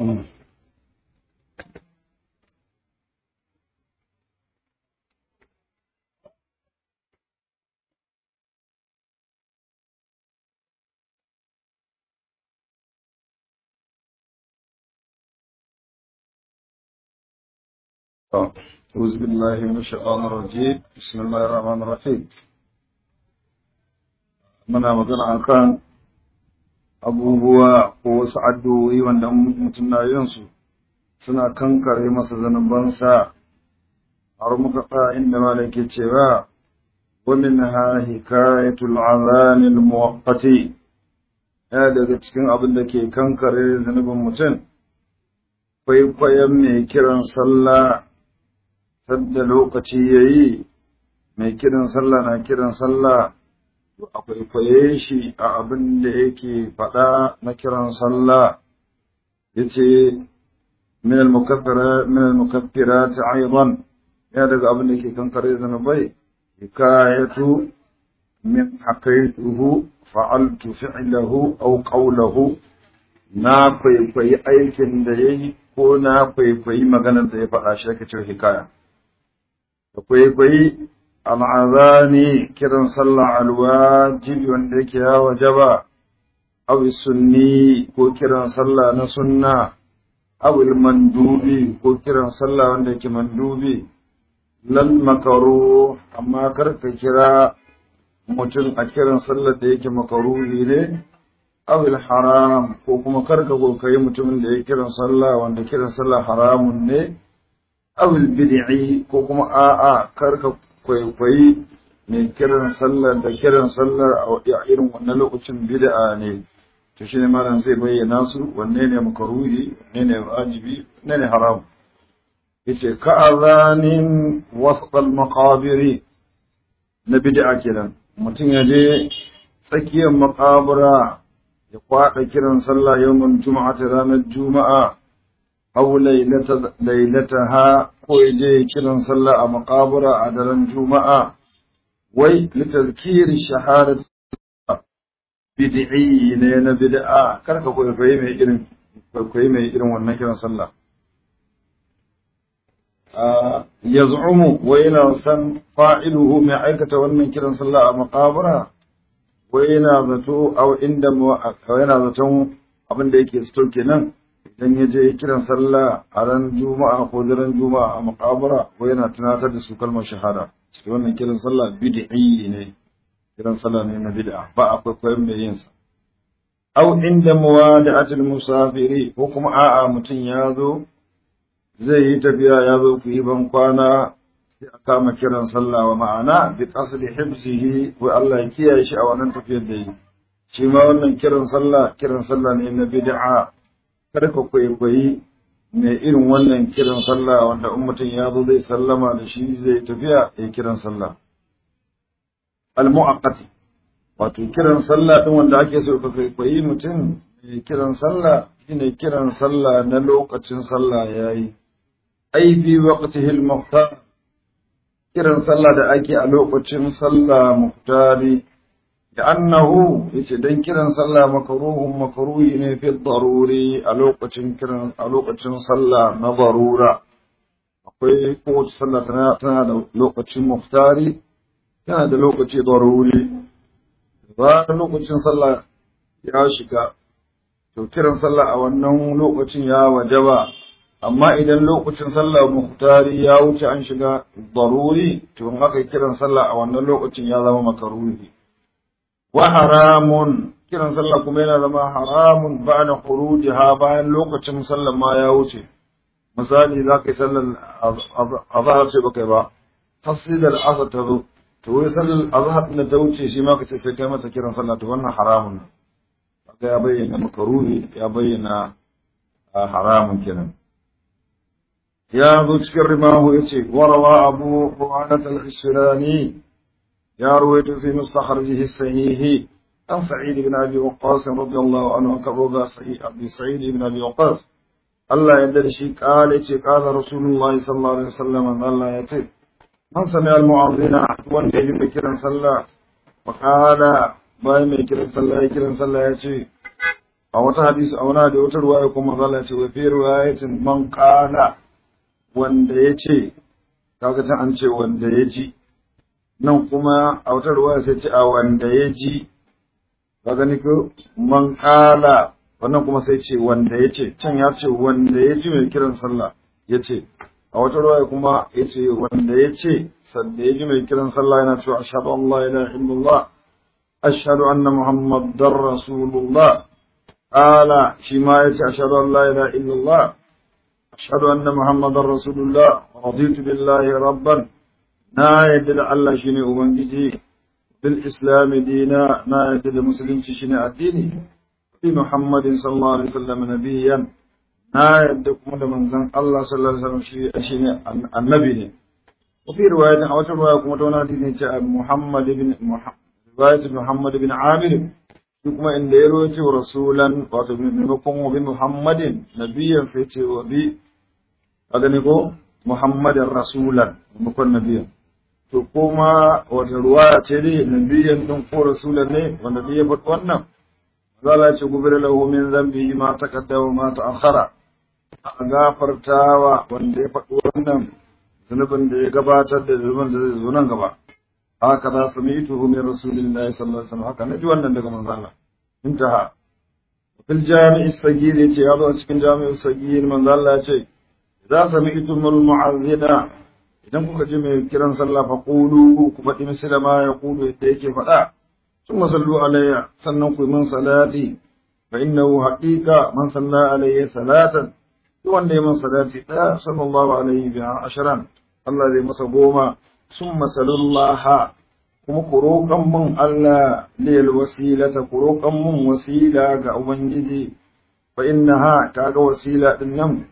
أعوذ بالله من الشيطان الرجيم بسم الله الرحمن الرحيم muna magana akan abubuwa ko wasu addu'o'i wanda mutum na yin su suna kankare masa zanubansa har muka tsaya inda malai ke cewa wa minha hikayatul azanil muwaqqati ya daga cikin abin da ke kankare zanubin mutum kwaikwayon mai kiran sallah sadda lokaci yayi mai kiran sallah na kiran sallah a kwaikwaye shi a abin da yake faɗa na kiran sallah yace min al-mukaffirat aidan ya daga abin da yake kankare zanubai hikayatu min haqaituhu fa'altu fi'lahu aw qawluhu na kwaikwayi aikin da yayi ko na kwaikwayi maganar da ya faɗa shi ake cewa hikaya da kwaikwayi al'azani kiran sallah alwajibi wanda yake ya wajaba aw sunni ko kiran sallah na sunna aw mandubi ko kiran sallah wanda yake mandubi lal makaruh amma karka kira mutum a kiran sallah da yake makaruhi ne aw haram ko kuma karka kokai mutumin da yake kiran sallah wanda kiran sallah haramun ne aw bid'i ko kuma a'a karka kwaikwayi mai kiran sallar da kiran sallar a irin wannan lokacin bid'a ne to shine malam zai bayyana su wanne ne makruhi wanne ne wajibi wanne ne haram yace ka azanin wasat al maqabiri na bid'a kenan mutum ya je tsakiyar maqabara ya kwada kiran sallah yawmul jumu'ati ranar juma'a aw lailataha ko je kiran sallah a maqabura a daren juma'a wai litazkiri shahadat bid'i ne na bid'a karka kwaikwayi mai irin wannan kiran sallah yaz'umu wa yana san fa'iluhu mai aikata wannan kiran sallah a maqabura wa yana zato aw inda yana zaton abin da yake sto kenan idan ya je kiran sallah a ran juma'a ko daren juma'a a maqabara ko yana tunatar da su kalmar shahada shi wannan kiran sallah bid'i ne kiran sallah ne na bid'a ba akwai koyon mai yin sa aw inda muwada'atul musafiri ko kuma a'a mutum ya zo zai yi tafiya ya zo ku yi ban kwana sai a kama kiran sallah wa ma'ana bi qasdi hibsihi wa Allah ya kiyaye shi a wannan tafiyar da yi shi ma wannan kiran sallah ne na bid'a kada ka kwaikwayi mai irin wannan kiran sallah wanda in mutum ya zo zai sallama da shi zai tafiya ya kiran sallah al-mu'aqqati wato kiran sallah din wanda ake so ka kwaikwayi mutum mai kiran sallah shine kiran sallah na lokacin sallah yayi ai bi waqtihi al-muqtar kiran sallah da ake a lokacin sallah muqtari لأنه يتدين كرن صلى مكروه في الضروري ألوقة صلى نضرورة أقول قوة صلى تنادى لوقة مختاري تنادى لوقة ضروري ظاهر لوقة صلى يا شكا كرن صلى أو أنه لوقة يا وجبا أما إذا لوقة صلى مختاري يا وجه عن شكا ضروري تنقى كرن صلى أو أنه لوقة يا ذا مكروه وحرام kiran sallah kuma yana zama haramun ba'da khurujiha bayan lokacin sallar ma ya wuce misali za ka yi sallar azhar ce baka yi ba tasdidal asr ta zo to wai sallar azhar din ta wuce shi ma ka ce sai kai masa kiran sallah to wannan haramun kaga ya bayyana makruhi ya bayyana haramun kenan ya zo cikin rimahu yace warawa abu ru'anat al-khishrani يا رويت في مستخرجه الصحيح عن سعيد بن أبي وقاص رضي الله عنه كرضا سعيد بن أبي وقاص الله يدري شيء قال رسول الله صلى الله عليه وسلم الله يتي من سمع المعظين وان يجب كرا صلى وقال باي ما كرا صلى يتي a wata hadisi a wani da wata ruwaya kuma zalla ce wa fi riwayatin man qala wanda yace kaga tan an ce wanda ya ji nan kuma a wata ruwaya sai ce a wanda ya ji kaga ni ko man qala wannan kuma sai ce wanda yace can ya ce wanda ya ji mai kiran sallah yace a wata ruwaya kuma yace wanda yace sanda ya ji mai kiran sallah yana cewa ashhadu an la ilaha illallah ashhadu anna muhammadar rasulullah qala shi ma yace ashhadu an la ilaha illallah ashhadu anna muhammadar rasulullah raditu billahi rabban na yadda da Allah shine ubangiji bil islam dina na yadda da musulunci shine addini bi muhammadin sallallahu alaihi wasallam nabiyyan na yadda kuma da manzon Allah sallallahu alaihi wasallam shine annabi ne وفي رواية أو رواية كما تونا دي محمد بن رواية محمد بن عامر كما إن يروي رسولا وتبنكم وبمحمد نبيا فيتي وبي أغنيكو محمد رسولا مكون نبيا كما والرواية تري نبيا تنقو رسولا ونبيا فتوانا قال يغفر له من ذنبه ما تقدم وما تأخر أغافر تاوى وندي فتوانا zunubin da ya gabatar da zunubin da zai zo nan gaba haka za su mitu min rasulillahi sallallahu alaihi wasallam haka naji wannan daga manzon Allah intaha fil jami'i sagir yace ya zo cikin jami'u sagir manzon Allah yace idza sami'tumul mu'azzina idan kuka ji mai kiran sallah fa qulu ku faɗi misala ma ya qulu yadda yake faɗa thumma sallu alayya sannan ku yi min salati fa innahu haqiqa man salla alayya salatan wanda ya man salati ɗaya sallallahu alaihi wa ashiran Allah zai masa goma sun masalullaha kuma ku roƙan mun Allah lil wasilata ku roƙan mun wasila ga ubangiji fa innaha kaga wasila din nan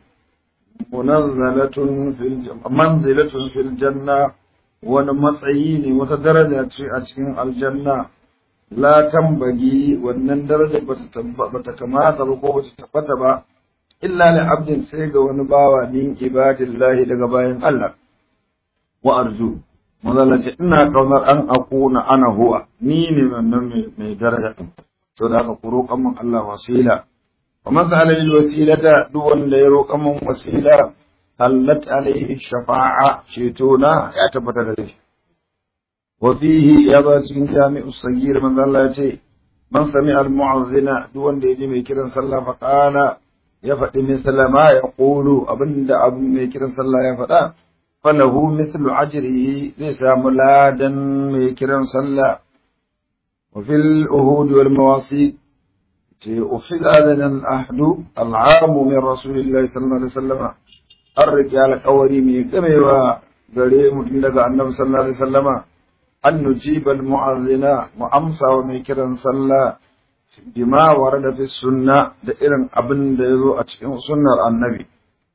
manzilatun fil janna wani matsayi ne wata daraja ce a cikin aljanna la tambagi wannan daraja bata kamata ba ko bata tabbata ba illa li abdin sai ga wani bawa min ibadillahi daga bayan Allah wa arju mazalla ce ina kaunar an akuna ana huwa ni ne wannan mai daraja din so da aka roƙan mun Allah wasila wa man sa'ala lil wasilata duk wanda ya roƙan mun wasila hallat alaihi shafa'a shetona ya tabbata da shi wa fihi ya ba cikin jami'u sagir mazalla ce man sami al mu'azzina duk wanda ya ji mai kiran sallah fa qala ya faɗi misala ma ya ƙulu abinda abu mai kiran sallah ya faɗa falahu mithlu ajrihi zai samu ladan mai kiran sallah wa fil uhud wal mawasi ce ufil adan al ahdu al aam min rasulillahi sallallahu alaihi wasallam an riƙe alƙawari mai gamewa gare mutum daga annabi sallallahu alaihi wasallam an nujibal mu'azzina mu amsa wa mai kiran sallah bima warada fi sunna da irin abin da yazo a cikin sunnar annabi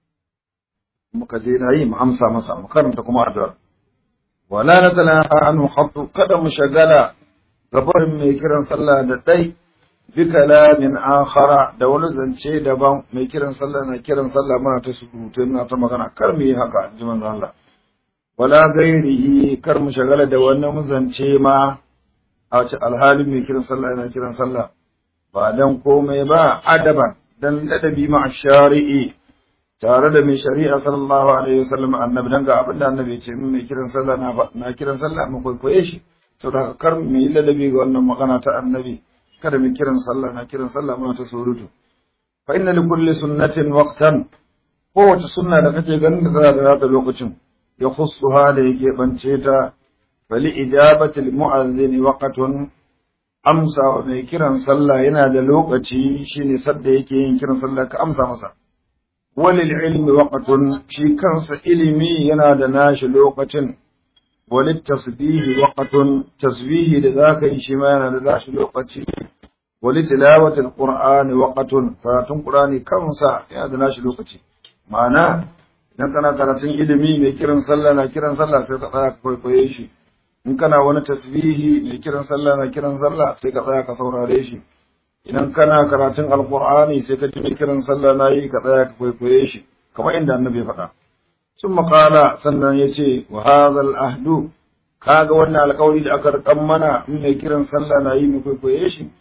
muka je na yi mu amsa masa mu karanta kuma addu'a wala natalaha anhu khattu kada mu shagala gabarin mai kiran sallah da dai bi kalamin akhara da wani zance daban mai kiran sallah na kiran sallah muna ta surutu muna ta magana kar mu yi haka ji manzo Allah wala gairihi kar mu shagala da wannan zance ma a wace alhalin mai kiran sallah yana kiran sallah ba dan komai ba adaban dan ladabi ma shari'i tare da mai shari'a sallallahu alaihi wasallam annabi dan ga abin da annabi ya ce mai kiran sallah na kiran sallah mu kwaikwaye shi saboda kar mu yi ladabi ga wannan magana ta annabi kada mu kiran sallah na kiran sallah muna ta surutu fa inna li kulli sunnatin waqtan kowace sunna da kake ganin da ta lokacin ya khussuha da yake bance ta fali ijabati al mu'azzin waqtun amsa wa mai kiran sallah yana da lokaci shine sadda yake yin kiran sallah ka amsa masa walil ilmi waqtun shi kansa ilimi yana da nashi lokacin walit tasbihi waqtun tasbihi da zaka yi shi ma yana da nashi lokaci walit tilawati alqur'ani waqtun karatun qur'ani kansa yana da nashi lokaci ma'ana idan kana karatun ilimi mai kiran sallah na kiran sallah sai ka tsaya ka kwaikwaye shi in kana wani tasbihi mai kiran sallah na kiran sallah sai ka tsaya ka saurare shi idan kana karatun alqur'ani sai ka ji mai kiran sallah na yi ka tsaya ka kwaikwaye shi kamar inda annabi ya faɗa sun maƙala sannan ya ce wa hazal ahdu kaga wannan alƙawari da aka riƙan mana in mai kiran sallah na yi mu kwaikwaye shi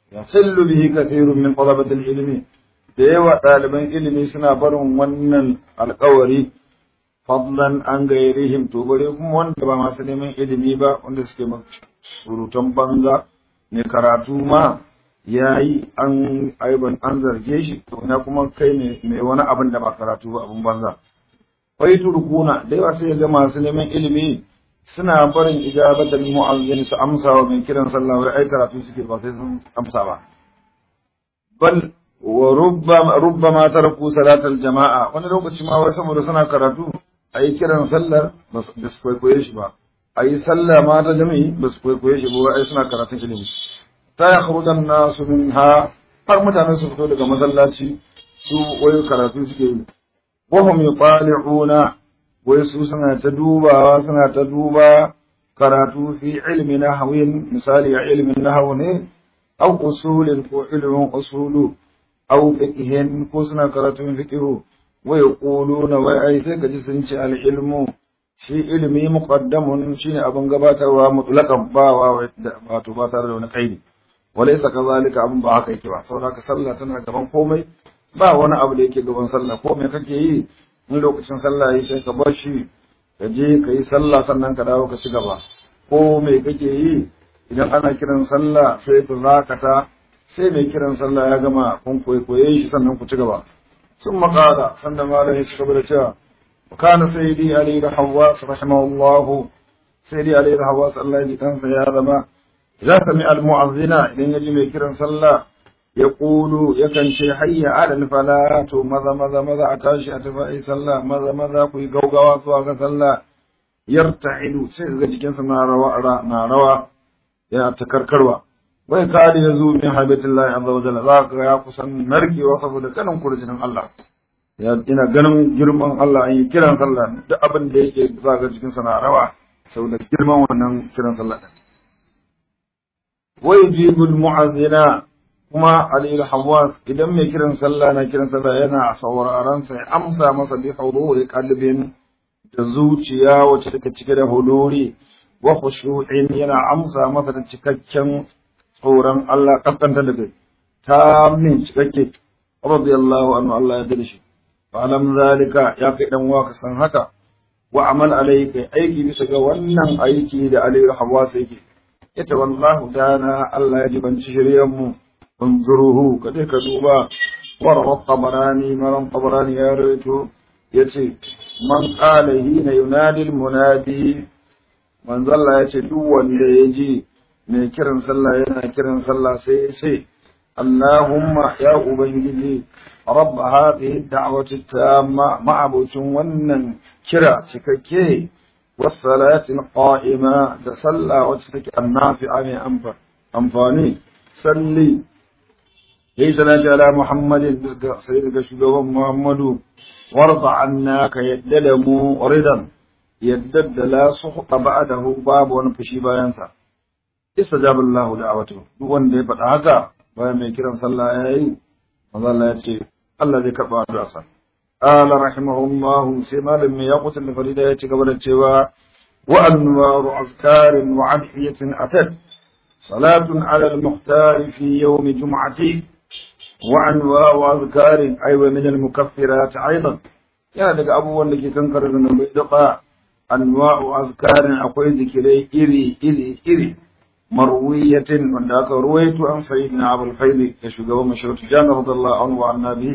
yasillu bihi kathirun min talabati al-ilmi da yawa ɗaliban ilimi suna barin wannan alƙawari fadlan an gairihim to bare kuma wanda ba masu neman ilimi ba wanda suke surutan banza ne karatu ma yayi an aiban an zarge shi to ina kuma kai ne mai wani abin da ba karatu ba abin banza wai turkuna da yawa sai ga masu neman ilimi suna barin ijabatul mu'azzin su amsa wa mai kiran sallah wai ai karatu suke ba sai sun amsa ba bal wa rubbama taraku salatal jama'a wani lokaci ma wai saboda suna karatu ayi kiran sallar ba su kwaikwaye shi ba ayi sallah ma ta jami'i ba su kwaikwaye shi ba ai suna karatun ilimi ta yakhrujan nasu minha har mutane su fito daga masallaci su wai karatu suke yi wa hum yuqali'una wai su suna ta duba karatu fi ilmi nahwin misali ya ilmin nahwu ne aw usulin ko ilmin usulu aw fiqhin ko suna karatun fiqhu wa yaquluna wai ai sai kaji sun ce al ilmu shi ilmi muqaddamun shine abin gabatarwa mutlaqan ba wato ba tare da wani kaidi walaysa kazalika abin ba haka yake ba saboda ka sallah tana gaban komai ba wani abu da yake gaban sallah komai kake yi in lokacin sallah yi sai ka bar shi ka je ka yi sallah sannan ka dawo ka ci gaba ko me kake yi idan ana kiran sallah sai ku zakata sai mai kiran sallah ya gama kun koye shi sannan ku ci gaba sun maƙala sannan malam ya ci gaba da cewa kana sayyidi ali da hawwas rahimahullahu sayyidi ali da hawwas Allah ya ji kansa ya zama idan sami al mu'azzina idan ya ji mai kiran sallah يقول يكن شي حي على الفلاة ماذا أتاشي أتفائي صلى ماذا كي قوقوا سواق صلى يرتعد سيغة جنس ناروا يا تكركروا ويكاد يزول من حبيت الله عز وجل ذاك يا قسم مركي وصف لكنم كرجنا الله يا إنا غنم جرمان الله أي كيران صلى da abin da yake zaka cikin sana rawa saboda girman wannan kiran sallah ويجيب المؤذن kuma Aliyu Hawwas idan mai kiran sallah na kiran sallah yana sauraron sai amsa masa bi huduri qalbin da zuciya wacce take cike da huduri wa khushu'in yana amsa masa da cikakken tsoron Allah kaskanta da kai ta min cikakke radiyallahu anhu Allah ya dade shi fa alam zalika ya kai dan uwa ka san haka wa amal alayka aiki bisa ga wannan aiki da Aliyu Hawwas yake ita wallahu dana Allah ya jibanci shiryan mu انظروه كذلك دوبا وروى الطبراني مرم طبراني يا ريتو يتي من قال هنا ينادي المنادي من ظل يتي دو يجي من كرن صلى ينا كرن صلى سي اللهم يا أبنجي رب هذه الدعوة التامة مع بوتون ونن كرا شككي والصلاة القائمة تصلى وتتك النافعة من أنفاني صلي ليس لك على محمد سيدك شبه محمد وارضى عنا كيددمو رضا يدد لا سخط بعده باب ونفشي بيانسا استجاب الله دعوته وان دي فتحكا ويمي كرم صلى الله عليه وظل يتشي الذي كفى دراسا قال رحمه الله سيما لم يقتل فريدا يتشي قبل التشيوا وأنوار أذكار وعدحية أتت صلاة على المختار في يوم جمعتي وعنواء وأذكار أيوة من المكفرات أيضا يعني لك أبو لك تنكر من البيضقاء أنواع أذكار أقول ذكري إري مروية وذاك رويت عن سيدنا أبو الفيل يشوق ومشهور جان رضي الله عنه وعنا به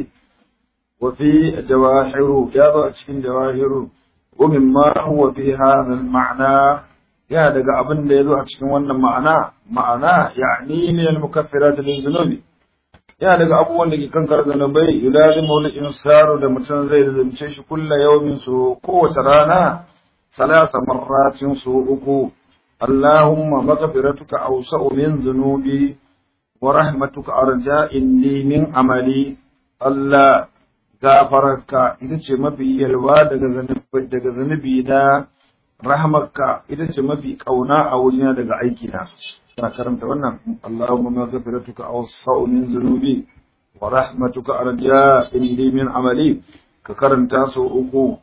وفي جواهر يا أشكين جواهر ومما هو في هذا المعنى يا لك أبن ليذو أشكين وانا معنى يعني من المكفرات للذنوب ya daga abubuwan da ke kankar zanubai yulazimu al-insaru da mutum zai zalunce shi kullu yawmin su kowace rana salasa marratin su uku Allahumma maghfiratuka awsa'u min dhunubi wa rahmatuka arja'in li min amali Allah gafararka ita ce mafi yalwa daga zanubi na rahmarka ita ce mafi kauna a wurina daga aikina kana karanta wannan Allahumma maghfiratuka awsa'u min dhunubi wa rahmatuka arja'in li min amali ka karanta su uku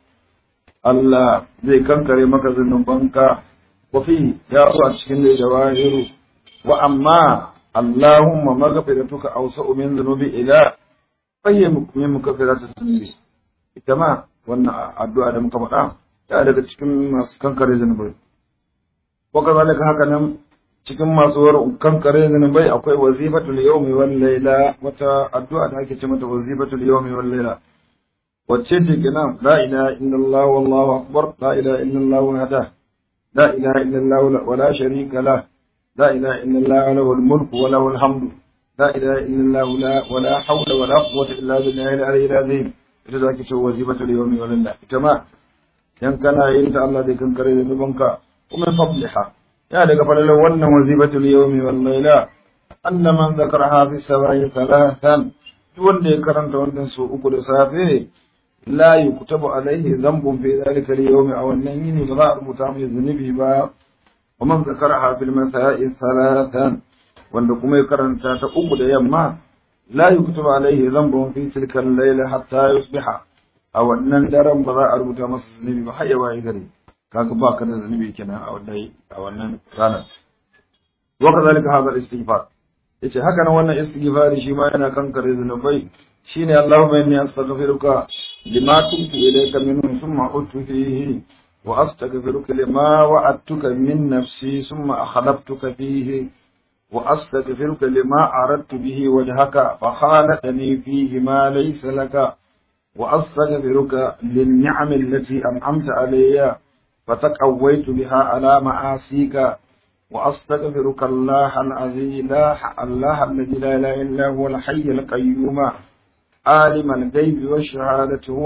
Allah zai kankare maka zunubanka wa fi ya zo a cikin jawahiru wa amma Allahumma maghfiratuka awsa'u min dhunubi ila fayyimu min mukaffirati dhunubi. Ita ma wannan addu'a da muka faɗa ta daga cikin masu kankare zunubai. Ko kazalika haka nan cikin masu kankare zunubai akwai wazifatul yawmi wal layla, wata addu'a da ake ce mata wazifatul yawmi wal layla. Wacce ce kenan la ilaha illallah wallahu akbar, la ilaha illallah wahdahu la ilaha illallah wa la sharika lah, la ilaha illallah lahul mulku wa lahul hamdu, la ilaha illallah wa la hawla wa la quwwata illa billahi al-aliyyil azim. Ita da ake ce wazifatul yawmi wal layla. Ita ma yan kana yin ta Allah zai kankare zunubanka. ومن فضلها يا لك فلله ون وظيفة اليوم والليلة أن من ذكرها في السبع ثلاثا تولي كرنت وندن سوء كل سافه لا يكتب عليه ذنب في ذلك اليوم أو النين بغار متعمل الذنب با. ومن ذكرها في المساء ثلاثا وندكم كرنت تقول يما لا يكتب عليه ذنب في تلك الليلة حتى يصبح أو أن درم بغار متعمل الذنب بحي واحد kaga ba ka da zanubi kenan a wannan ranar. Wa kazalika hadha al-istighfar, yace haka nan wannan istighfari shi ma yana kankare zanubai. Shine Allahumma inni astaghfiruka lima tubtu ilayka minhu thumma uttu fihi wa astaghfiruka lima wa'adtuka min nafsi thumma akhlaftuka fihi wa astaghfiruka lima aradtu bihi wajhaka fa khalatani fihi ma laysa laka wa astaghfiruka lin ni'ami allati an'amta alayya فتقويت بها على معاصيك وأستغفرك الله العظيم الله الذي لا إله إلا هو الحي القيوم عالم الغيب والشهادة هو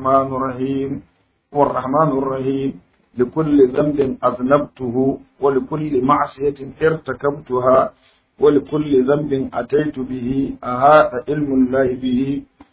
الرحمن الرحيم لكل ذنب أذنبته ولكل معصية ارتكبتها ولكل ذنب أتيت به أهات علم الله به.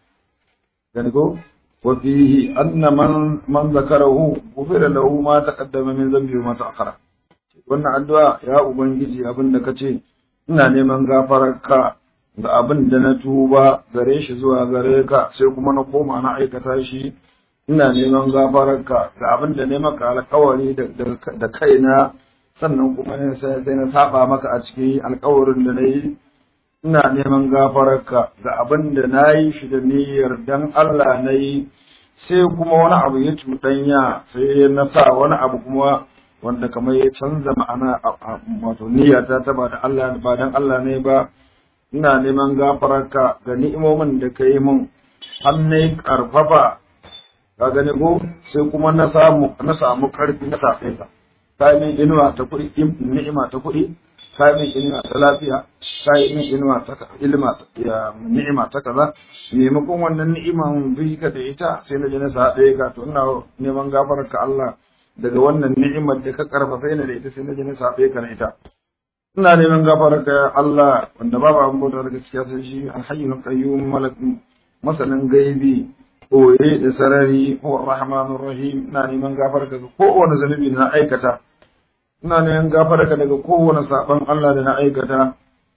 وفيه أن من ذكره غفر له ما تقدم من ذنبه وما تأخر. wannan addu'a ya ubangiji abin da kace ina neman gafararka ga abin da na tuba gare shi zuwa gare ka sai kuma na koma na aikata shi. Ina neman gafararka ga abin da ne maka alƙawari da kaina sannan kuma sai na saba maka a cikin alƙawarin da nayi. Ina neman gafararka ga abin da na yi shi da niyyar dan Allah na yi, sai kuma wani abu ya cuɗanya sai na sa wani abu kuma wanda kamar ya canza ma'ana wato niyyata ta ba dan Allah ne ba. Ina neman gafararka ga ni'imomin da ka yi min har na yi ƙarfafa, ka gani ko sai kuma na samu ƙarfi na safe ka. Ka yi min inuwa ta kuɗi, ni'ima ta kuɗi, ka yi min inuwa ta lafiya, ka yi min inuwa ta ni'ima ta kaza. Maimakon wannan ni'iman bi ka da ita sai na je na saɓe ka, to ina neman gafararka Allah daga wannan ni'imar da ka karfafe ni da ita sai na je na saɓe ka na ita. Ina neman gafararka ya Allah wanda babu abin bauta da gaskiya sai shi al-hayyul qayyum masanin gaibi koye da sarari ko rahmanur rahim. Ina neman gafararka ga kowane zanubi da na aikata. Ina neman gafararka daga kowane saban Allah da na aikata.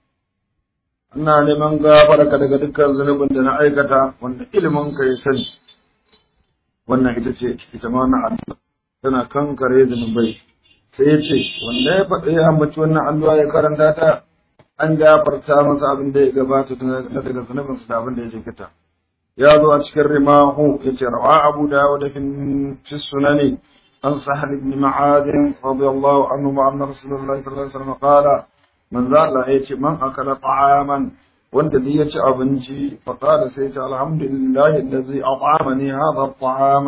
Ina neman gafararka daga dukkan zunubin da na aikata wanda ilimin ka ya sani. Wannan ita ma na addu'a tana kankare zunubai. Sai ya ce wanda ya faɗi ya ambaci wannan addu'a ya karanta ta an gafarta masa abin da ya gabata na daga zunubinsa da abin da ya jinkita. Ya zo a cikin rimahu ya ce rawa Abu Dawud fi sunani عن سهل بن معاذ رضي الله عنه أن رسول الله صلى الله عليه وسلم قال من ذا لا يأتي من أكل طعاما وانت دي يأتي أبنجي فقال سيت الحمد لله الذي أطعمني هذا الطعام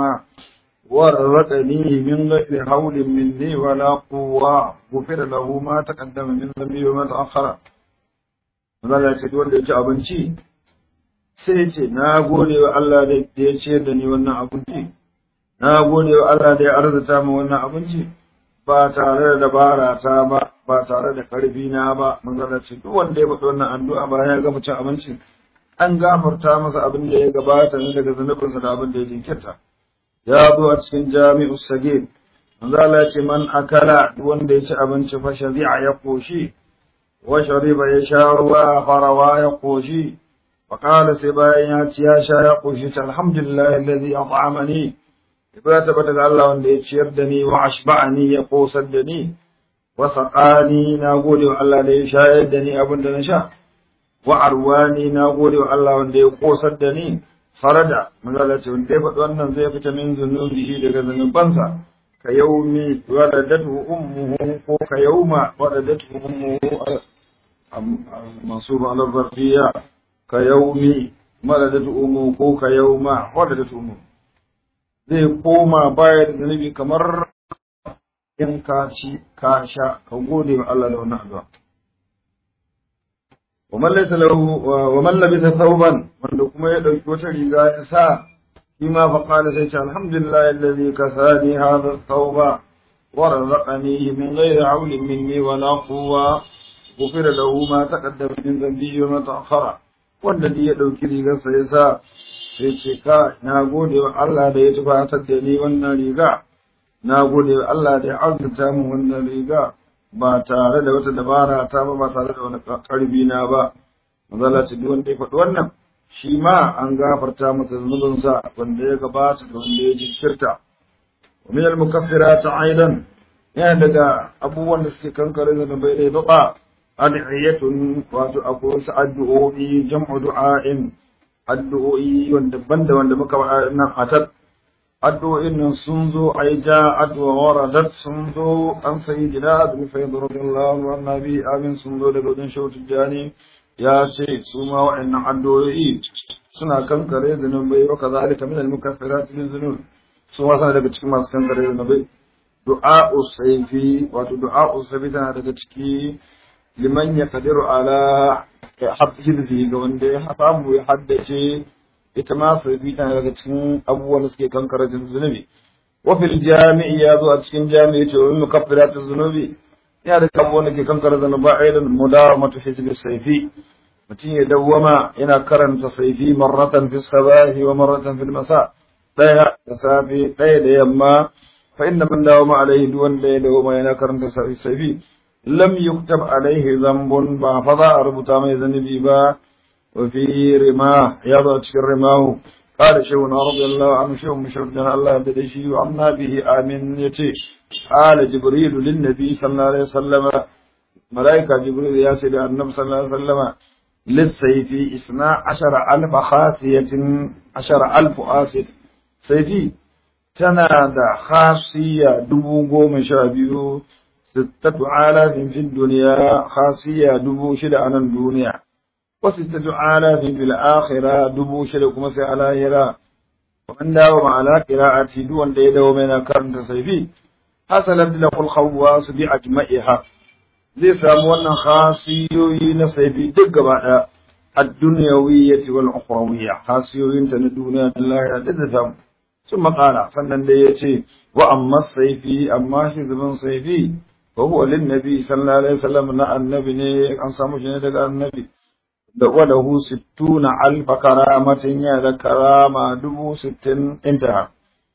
ورزقني من غير حول مني ولا قوة غفر له ما تقدم من ذنبي وما تأخر. من ذا لا يأتي وانت يأتي أبنجي سيتي ناقولي والله دي يأتي وانا أبنجي. Na gode wa Allah da ya arzuta mu wannan abinci ba tare da dabara ta ba tare da karfi na ba. Mun ga ce duk wanda ya faɗi wannan addu'a bayan ya gama cin abinci an gafarta masa abin da ya gabata ne daga zunubinsa da abin da ya jinkirta. Ya zo a cikin Jami'us Sagir manzo Allah ya ce man akala duk wanda ya ci abinci fa shazi'a ya koshi wa shariba ya sha ruwa farawa ya koshi fa qala sai bayan ya ci ya sha ya koshi alhamdulillahi alladhi at'amani. Ya tabbata ga Allah wanda ya ciyar da ni wa ashba'ani ya kosar da ni wa saqani na gode wa Allah da ya shayar da ni abin da na sha wa arwani na gode wa Allah wanda ya kosar da ni farada manzala ce wanda ya faɗi wannan zai fita min zunubi daga zunubansa ka yaumi waladatu ummuhu ko ka yauma waladatu ummuhu mansub ala zarfiyya ka yaumi waladatu ummuhu ko ka yauma waladatu ummuhu zai koma bayar da zunubi kamar in ka ci ka sha ka gode wa Allah da wannan addu'a ومن لبس ثوبا wanda kuma ya dauki wata riga ya sa فيما فقال سيدنا الحمد لله الذي كساني هذا الثوب ورزقنيه من غير عول مني ولا قوة غفر له ما تقدم من ذنبه وما تأخر والذي يدعو كريغا سيسا سيشكا نقول الله ده يتفاعل تدني والنريغا نقول الله ده عزتام والنريغا ba tare da wata dabara ta ba tare da wani karbi na ba mazala ce duk wanda ya faɗi wannan shi ma an gafarta masa zunubinsa wanda ya gabata da wanda ya jinkirta wa min al-mukaffirat aidan yana daga abubuwan da suke kankare zunubai da du'a ad'iyatun wato akwai wasu addu'o'i jam'u du'a'in addu'o'i wanda banda wanda muka faɗa nan atat addu'o'in nan sun zo ai ja addu'a waradat sun zo an sayyidina abin fayyad radiyallahu annabi amin sun zo daga wajen shautu jani ya ce su ma wa'annan addu'o'i suna kankare zunubai wa kazalika min al-mukaffirat min zunub su ma suna daga cikin masu kankare zunubai du'a'u sayfi wato du'a'u sayfi tana daga ciki liman yaqdiru ala hifzi ga wanda ya samu ya haddace ita ma sayfi tana daga cikin abubuwan da suke kankare zunubi wa fil jami'i ya zo a cikin jami'i ce wa mukaffirat zunubi ya da abubuwan da ke kankare zunuba aidan mudawamatu hizbi sayfi mutum ya dawwama yana karanta sayfi marratan fi sabahi wa marratan fil masa daya da safi daya da yamma fa inna man dawama alaihi duwan da ya dawwama yana karanta sayfi lam yuktab alaihi dhanbun ba fa za a rubuta mai zanubi ba wa fi rima ya zo cikin rimahu قال شيخنا رضي الله عنه شيخ مشرفنا الله يدري وعنا به آمين يتي قال جبريل للنبي صلى الله عليه وسلم ملائكة جبريل يا سيدي النبي صلى الله عليه وسلم للسيف 12,000 خاصية 10,000 آسية سيفي تنادى خاصية دبو مشابه 6,000 في الدنيا خاصية دبو شد عن الدنيا و6,000 في الآخرة دبو شد كمسي على هرا ومن داوم على قراءة دون ديدو من كرنت سيفي حصلت له الخواص بأجمعها zai samu wannan khasiyoyi na saifi duk gaba ɗaya ad-dunyawiyyati wal ukhrawiyya khasiyoyin ta na duniya da lahira da ta samu sun makala sannan dai yace wa amma saifi amma hizbun saifi fa huwa lin nabi sallallahu alaihi wasallam na annabi ne an samu shi ne daga annabi da walahu 60,000 karamatin ya da karama 60,000 intaha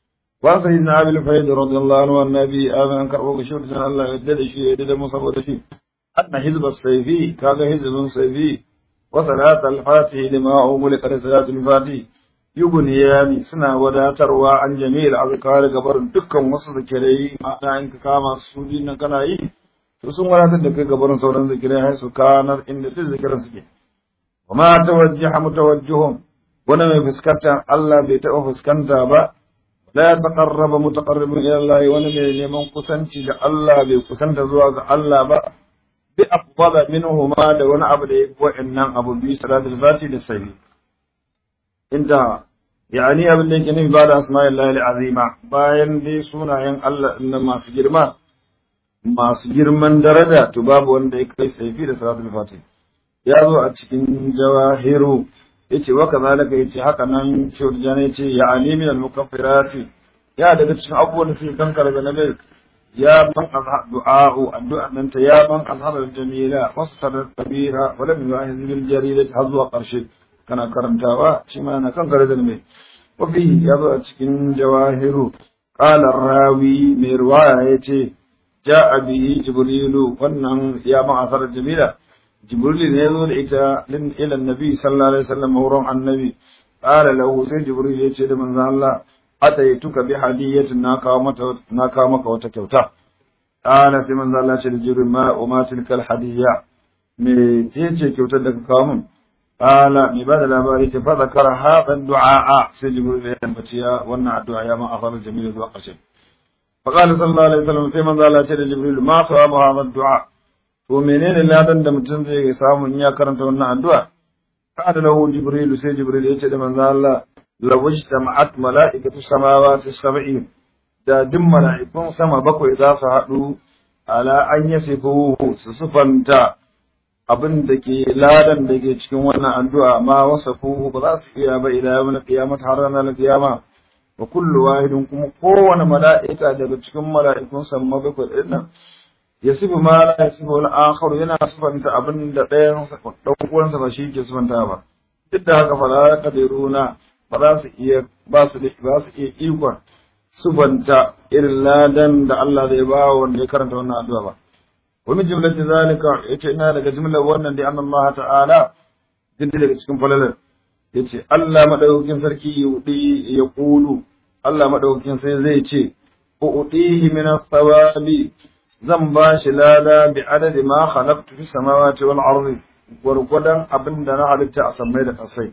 وسيدنا أبي الفيض رضي الله عنه والنبي آمن كربوك شرطا الله يدد شيء يدد مصبوط شيء أن حزب السيفي كان حزب سيفي وصلاة الفاتح لما أغلق لصلاة الفاتح يبنيان سنة ودا تروى عن جميل أذكار قبر دكا وصل ذكري معنى إنك كاما السودين كناي تسون ولا تدك قبر صورا ذكري حيث كانت إن تذكر سكي وما توجه متوجههم ونمي فسكتا الله بيتأو فسكنتا با لا يتقرب متقرب إلى الله ونمي لمن قسنتي الله بقسنت زواج الله با بأفضل منهما دون عبد وإن أبو بي صلاة الفاتح للسيد انتهى يعني أبن لك نبي بعد أسماء الله العظيمة باين دي سونا ين الله إنما سجرما ما سجرما درجة تباب وان دي كي سيفي لصلاة الفاتح يازو أتشكين جواهرو yace wa kazalika yace haka nan shurjani yace ya alimin al-mukaffirat ya daga cikin abubuwan da suke kankare da nabi ya man du'a'u addu'a nan ta ya man azhar al-jamila wastar al-kabira wa lam yu'ahiz bil jaridati hazwa qarshi kana karantawa shi ma na kankare da nabi wa fi ya zo a cikin jawahiru qala ar-rawi mai riwaya yace ja'a bihi jibrilu wannan ya man azhar al-jamila jibril ne zo da ita ila annabi sallallahu alaihi wasallam wurin annabi qala lahu sai jibril ya ce da manzo Allah ataituka bi hadiyatin na kawo maka wata kyauta qala sai manzo Allah ce da Jibril ma umma tilkal hadiyya me yace kyautar da ka kawo min qala mi bada labari ta fa zakara hadha du'a sai Jibril ya tambaci ya wannan addu'a ya ma afal jamil zuwa ƙarshe fa qala sallallahu alaihi wasallam sai manzo Allah ce da Jibril ma sawabu hadha du'a to menene ladan da mutum zai samu in ya karanta wannan addu'a qala lahu Jibril sai Jibril ya ce da manzo Allah lawajtama'at mala'ikatu samawati sab'in da duk mala'ikun sama bakwai za su haɗu ala an yasifu su sufanta abin da ke ladan da ke cikin wannan addu'a ma wasafu ba za su iya ba ila yawmin qiyamah har ranar qiyama wa kullu wahidin kuma kowane mala'ika daga cikin mala'ikun sama bakwai din nan yasifu ma la yasifu al-akhar yana sufanta abin da ɗayan dan uwansa ba shi ke sufanta ba duk da haka fara kadiruna ba za su iya ikon subanta irin ladan da Allah zai ba wanda ya karanta wannan addu'a ba. Wa min jumlati zalika yace ina daga jumlar wannan da Allah ta'ala din daga cikin falalar yace Allah madaukakin sarki ya kulu Allah madaukakin sai zai ce udihi min as-sawabi zan ba shi lada bi adadi ma khalaqtu fis samawati wal ardi gurgudan abinda na halitta a samai da kasai.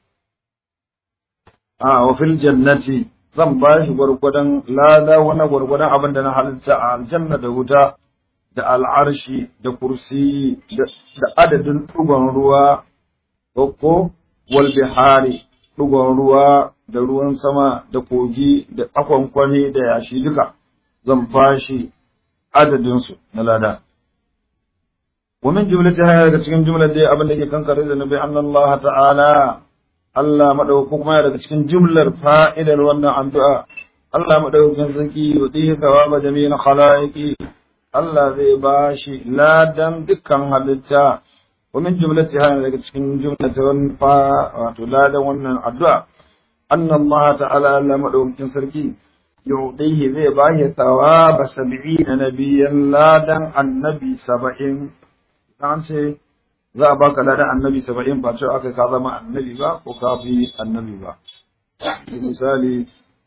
Wa fil jannati zan ba shi gwargwadon lada wani gwargwadon abin da na halitta a aljanna da wuta da al'arshi da kursi da adadin ɗugon ruwa ko wal bihari ɗugon ruwa da ruwan sama da kogi da akwankwani da yashi duka zan ba shi adadinsu na lada. Wa min jumlatiha daga cikin jumlar dai abin da ke kankare da nabi Allah ta'ala Allah madaukakin kuma daga cikin jumlar fa'idar wannan addu'a Allah madaukakin sarki yudihi thawaba jami'in khalaiqi Allah zai bashi ladan dukkan halitta wa min jumlatiha daga cikin jumlatin wato ladan wannan addu'a anna Allah ta'ala Allah madaukakin sarki yudihi zai bashi thawaba 70 nabiyyan ladan annabi 70 dan ce za a baka ladan annabi 70 ba cewa aka ka zama annabi ba ko ka fi annabi ba. Misali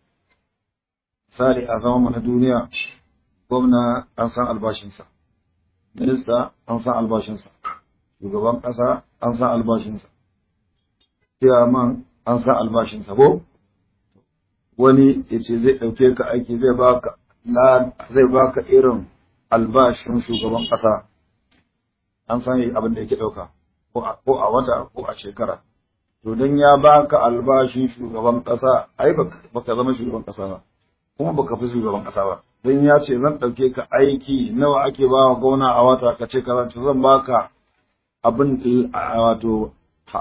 a zama na duniya gwamna an san albashinsa, minista an san albashinsa, shugaban ƙasa an san albashinsa, chairman an san albashinsa ko wani ya ce zai ɗauke ka aiki zai baka irin albashin shugaban ƙasa. An san abin da yake ɗauka ko a wata ko a shekara to dan ya baka albashin shugaban ƙasa ai baka zama shugaban ƙasa ba kuma baka fi shugaban ƙasa ba dan ya ce zan ɗauke ka aiki nawa ake ba wa gwamna a wata ka ce kaza to zan baka abin wato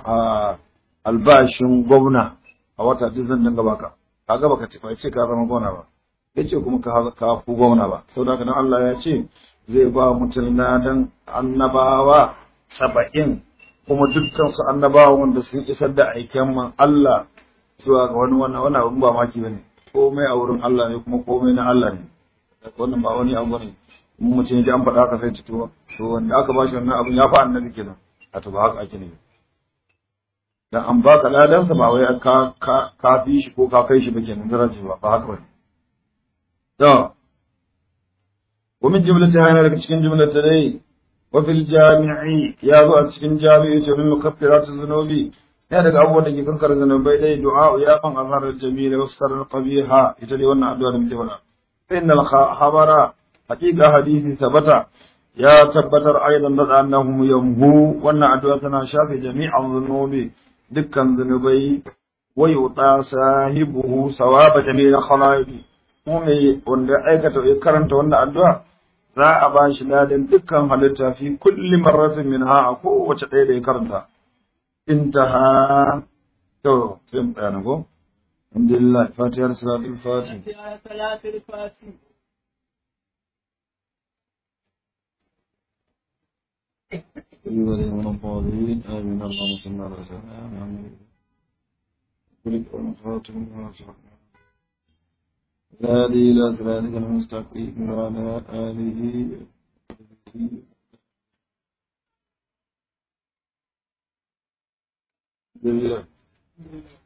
albashin gwamna a wata duk zan dinga baka kaga baka ce ka zama gwamna ba yace kuma ka fi gwamna ba saboda haka dan Allah ya ce zai ba mutum ladan annabawa 70 kuma dukkan su annabawa wanda sun isar da aiken man Allah zuwa ga wani abin ba maki bane komai a wurin Allah ne kuma komai na Allah ne wannan ba wani abu ne mun mutum ya ji an faɗa haka sai to wanda aka ba shi wannan abin ya fa annabi kenan a to ba haka ake ne dan an baka ladan sa ba wai ka fi shi ko ka kai shi ba kenan daraja ba haka bane to ومن جملتها أنا لك تشكين جملة لي وفي الجامع يا ذو أتشكين جامع من مكفرات الذنوب يا لك أول لك كنكر الذنوب لي دعاء يا من أظهر الجميل والسر القبيحة يتلي وانا أدوان متونا فإن الخبر حقيقة حديث ثبت يا تبتر أيضا ضد أنهم يمهو وانا أدواتنا شافي جميع الذنوب دكا ذنوبي ويعطى صاحبه ثواب جميع خلائق مؤمن wanda aikata ya karanta wannan addu'a za a ba shi ladan dukkan halitta fi kulli marratin minha a kowace ɗaya da ya karanta intaha to sai mu tsaya ko alhamdulillah fatihar salatul fatih آمين اللهم صل على سيدنا محمد هذه إلى صراطك المستقيم وعلى آله